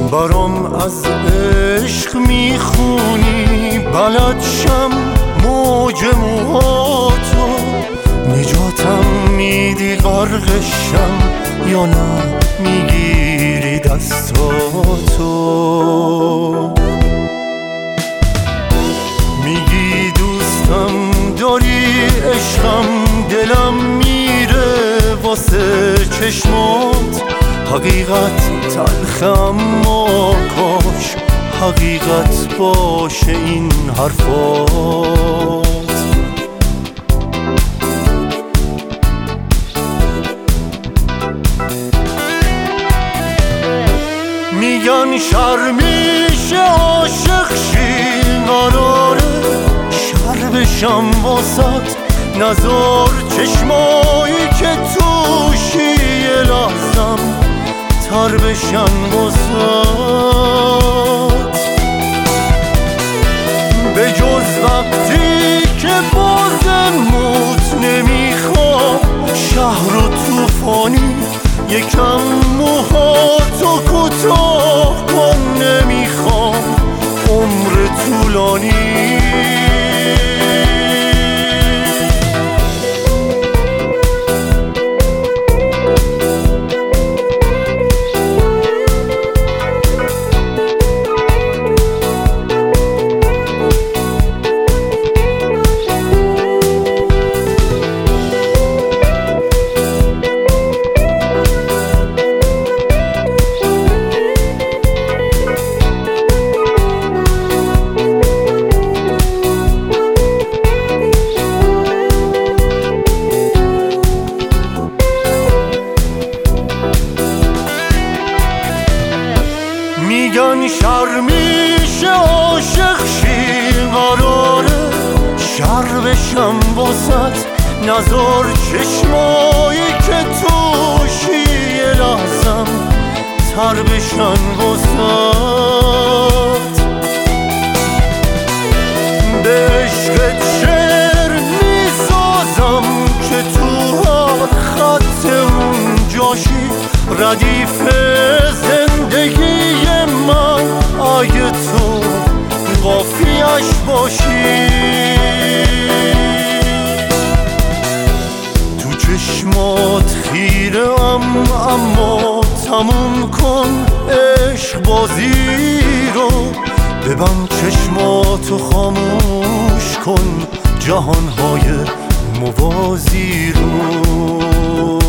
برام از عشق میخونی بلد شم موج موهاتو، نجاتم میدی غرقشم یا نه میگیری دستاتو. میگی دوستم داری عشقم، دلم میره واسه چشمات، حقیقت تلخم ما کاش حقیقت باشه این حرفات. میگن شرمیشه عاشق شی، قراره شر بشم واسط، نزار چشمایی که توشی یه لحظم تر بشن واسط. به جز وقتی که بازم موت نمیخوام، شهر و توفانی یکم موهاتو کوتاه کن، نمیخوام عمر طولانی. میگن شرمیشه عاشق شی، قراره شر بشم واسط، نزار چشمایی که توشی یه لحظم تر بشن واسط. به عشقت شعر میسازم که تو هر خط اون جاشی، ردیف زندگی من اگه تو قافیش باشی. تو چشمات خیرم اما تموم کن عشق بازی رو، ببند چشماتو خاموش کن جهانهای موازی رو.